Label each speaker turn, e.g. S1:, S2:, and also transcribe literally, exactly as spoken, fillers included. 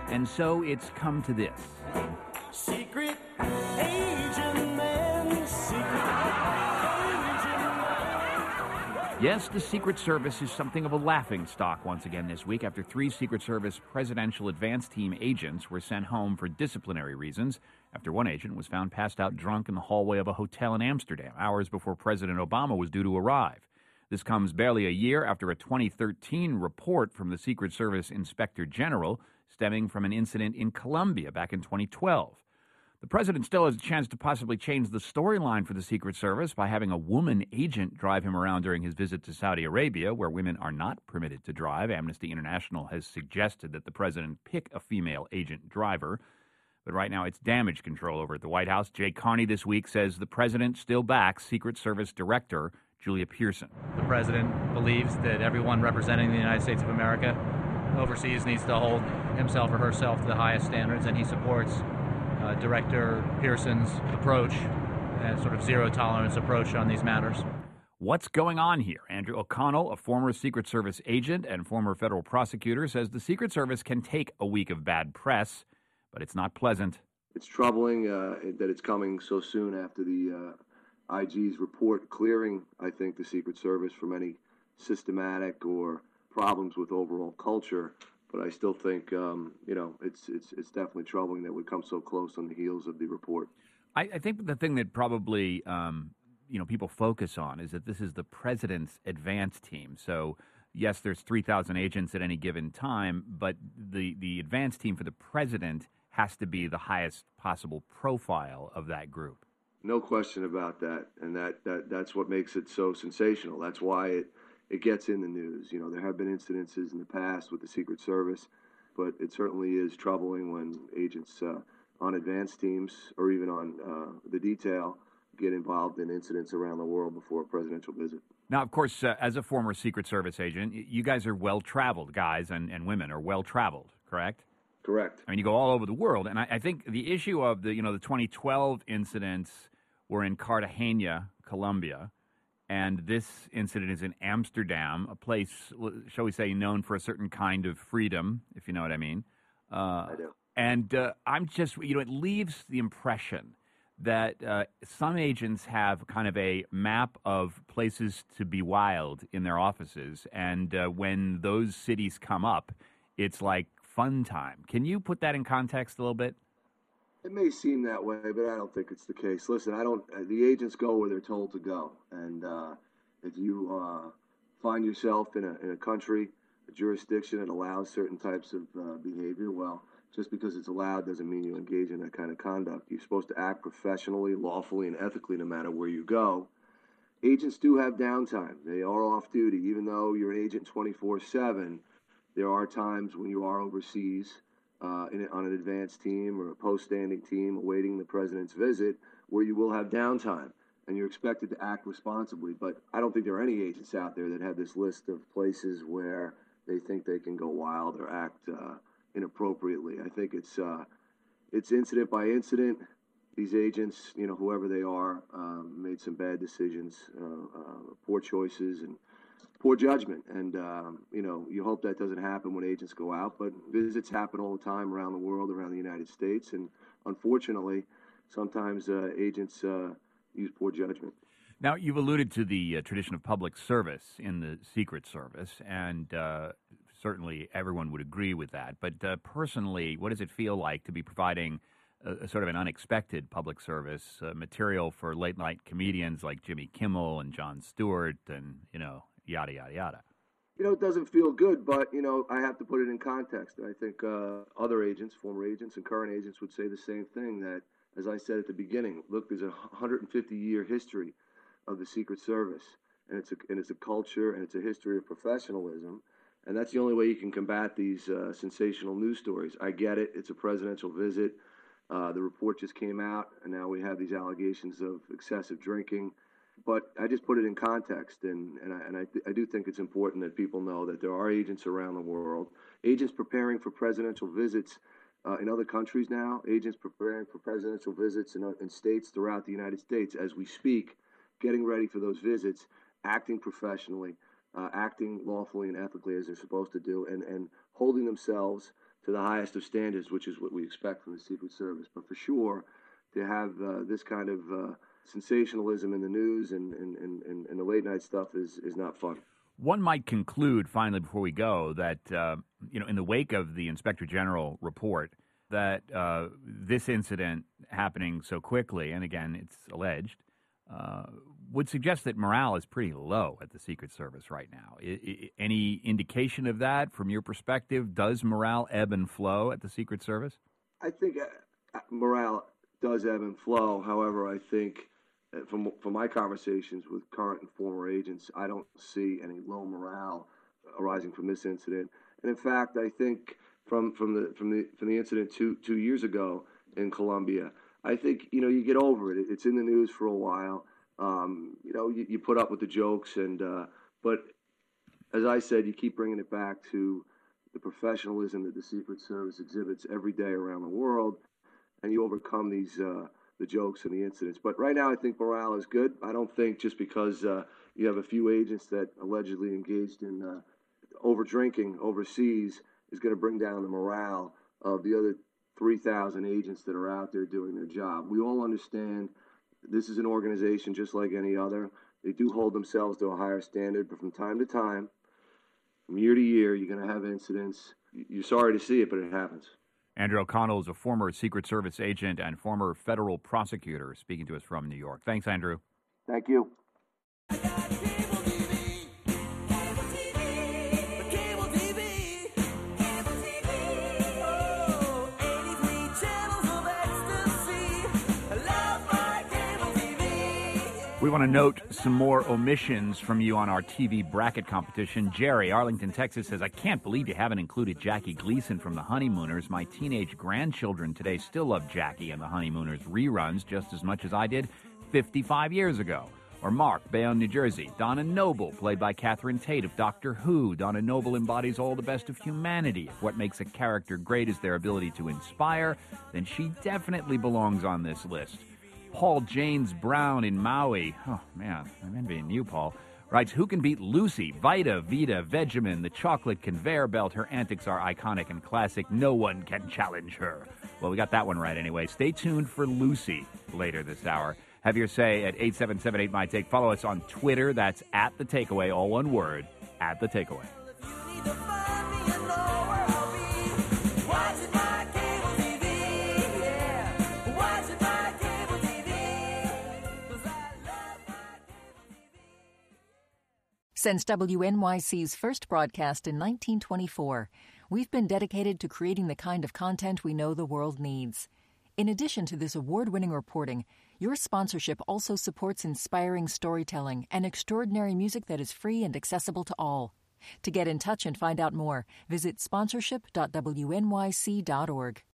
S1: And so it's come to this.
S2: Secret agent man, secret agent man.
S1: Yes, the Secret Service is something of a laughing stock once again this week after three Secret Service Presidential Advance Team agents were sent home for disciplinary reasons after one agent was found passed out drunk in the hallway of a hotel in Amsterdam hours before President Obama was due to arrive. This comes barely a year after a twenty thirteen report from the Secret Service Inspector General stemming from an incident in Colombia back in twenty twelve. The president still has a chance to possibly change the storyline for the Secret Service by having a woman agent drive him around during his visit to Saudi Arabia, where women are not permitted to drive. Amnesty International has suggested that the president pick a female agent driver. But right now it's damage control over at the White House. Jay Carney this week says the president still backs Secret Service Director Julia Pearson.
S3: The president believes that everyone representing the United States of America overseas needs to hold himself or herself to the highest standards, and he supports uh, Director Pearson's approach, and sort of zero-tolerance approach on these matters.
S1: What's going on here? Andrew O'Connell, a former Secret Service agent and former federal prosecutor, says the Secret Service can take a week of bad press, but it's not pleasant.
S4: It's troubling uh, that it's coming so soon after the uh, I G's report clearing, I think, the Secret Service from any systematic or problems with overall culture. But I still think, um, you know, it's it's it's definitely troubling that we come so close on the heels of the report.
S1: I, I think the thing that probably, um, you know, people focus on is that this is the president's advance team. So, yes, there's three thousand agents at any given time, but the, the advance team for the president has to be the highest possible profile of that group.
S4: No question about that, and that, that that's what makes it so sensational. That's why it, it gets in the news. You know, there have been incidences in the past with the Secret Service, but it certainly is troubling when agents uh, on advance teams or even on uh, the detail get involved in incidents around the world before a presidential visit.
S1: Now, of course, uh, as a former Secret Service agent, you guys are well-traveled, guys and, and women are well-traveled, correct?
S4: Correct.
S1: I mean, you go all over the world, and I, I think the issue of the, you know, the twenty twelve incidents were in Cartagena, Colombia, and this incident is in Amsterdam, a place, shall we say, known for a certain kind of freedom, if you know what I mean. Uh,
S4: I do.
S1: And uh, I'm just, you know, it leaves the impression that uh, some agents have kind of a map of places to be wild in their offices, and uh, when those cities come up, it's like fun time. Can you put that in context a little bit?
S4: It may seem that way, but I don't think it's the case. Listen, I don't. Uh, the agents go where they're told to go, and uh, if you uh, find yourself in a in a country, a jurisdiction that allows certain types of uh, behavior, well, just because it's allowed doesn't mean you engage in that kind of conduct. You're supposed to act professionally, lawfully, and ethically no matter where you go. Agents do have downtime. They are off duty, even though you're an agent twenty-four seven. There are times when you are overseas uh, in, on an advance team or a post-standing team awaiting the president's visit where you will have downtime and you're expected to act responsibly. But I don't think there are any agents out there that have this list of places where they think they can go wild or act uh, inappropriately. I think it's uh, it's incident by incident. These agents, you know, whoever they are, um, made some bad decisions, uh, uh, poor choices, and poor judgment. And, um, you know, you hope that doesn't happen when agents go out. But visits happen all the time around the world, around the United States. And unfortunately, sometimes uh, agents uh, use poor judgment.
S1: Now, you've alluded to the uh, tradition of public service in the Secret Service, and uh, certainly everyone would agree with that. But uh, personally, what does it feel like to be providing a, a sort of an unexpected public service uh, material for late-night comedians like Jimmy Kimmel and Jon Stewart and, you know, yada, yada, yada?
S4: You know, it doesn't feel good, but, you know, I have to put it in context. And I think uh, other agents, former agents and current agents would say the same thing, that, as I said at the beginning, look, there's a one hundred fifty year history of the Secret Service, and it's a, and it's a culture and it's a history of professionalism, and that's the only way you can combat these uh, sensational news stories. I get it. It's a presidential visit. Uh, the report just came out, and now we have these allegations of excessive drinking. But I just put it in context, and, and, I, and I, th- I do think it's important that people know that there are agents around the world, agents preparing for presidential visits uh, in other countries now, agents preparing for presidential visits in, uh, in states throughout the United States as we speak, getting ready for those visits, acting professionally, uh, acting lawfully and ethically as they're supposed to do, and, and holding themselves to the highest of standards, which is what we expect from the Secret Service. But for sure, to have uh, this kind of uh, sensationalism in the news and, and, and, and the late night stuff is, is not fun.
S1: One might conclude, finally, before we go, that uh, you know, in the wake of the Inspector General report, that uh, this incident happening so quickly, and again, it's alleged, uh, would suggest that morale is pretty low at the Secret Service right now. I, I, any indication of that from your perspective? Does morale ebb and flow at the Secret Service?
S4: I think uh, morale does ebb and flow. However, I think uh, from from my conversations with current and former agents, I don't see any low morale arising from this incident. And in fact, I think from from the from the from the incident two two years ago in Colombia, I think you know you get over it. It's in the news for a while. Um, you know, you, you put up with the jokes, and uh, but as I said, you keep bringing it back to the professionalism that the Secret Service exhibits every day around the world, and you overcome these uh, the jokes and the incidents. But right now, I think morale is good. I don't think just because uh, you have a few agents that allegedly engaged in uh, over drinking overseas is going to bring down the morale of the other three thousand agents that are out there doing their job. We all understand this is an organization just like any other. They do hold themselves to a higher standard, but from time to time, from year to year, you're going to have incidents. You're sorry to see it, but it happens.
S1: Andrew O'Connell is a former Secret Service agent and former federal prosecutor speaking to us from New York. Thanks, Andrew.
S4: Thank you.
S1: We want to note some more omissions from you on our T V bracket competition. Jerry, Arlington, Texas, says, I can't believe you haven't included Jackie Gleason from The Honeymooners. My teenage grandchildren today still love Jackie and The Honeymooners reruns just as much as I did fifty-five years ago. Or Mark, Bayonne, New Jersey. Donna Noble, played by Catherine Tate of Doctor Who. Donna Noble embodies all the best of humanity. If what makes a character great is their ability to inspire, then she definitely belongs on this list. Paul James Brown in Maui. Oh, man, I'm envying you, Paul. Writes, who can beat Lucy, Vita, Vita, Vegemin, the chocolate conveyor belt? Her antics are iconic and classic. No one can challenge her. Well, we got that one right anyway. Stay tuned for Lucy later this hour. Have your say at eight seven seven eight my take. Follow us on Twitter. That's at The Takeaway, all one word, at The Takeaway.
S5: Since W N Y C's first broadcast in nineteen twenty-four, we've been dedicated to creating the kind of content we know the world needs. In addition to this award-winning reporting, your sponsorship also supports inspiring storytelling and extraordinary music that is free and accessible to all. To get in touch and find out more, visit sponsorship dot w n y c dot org.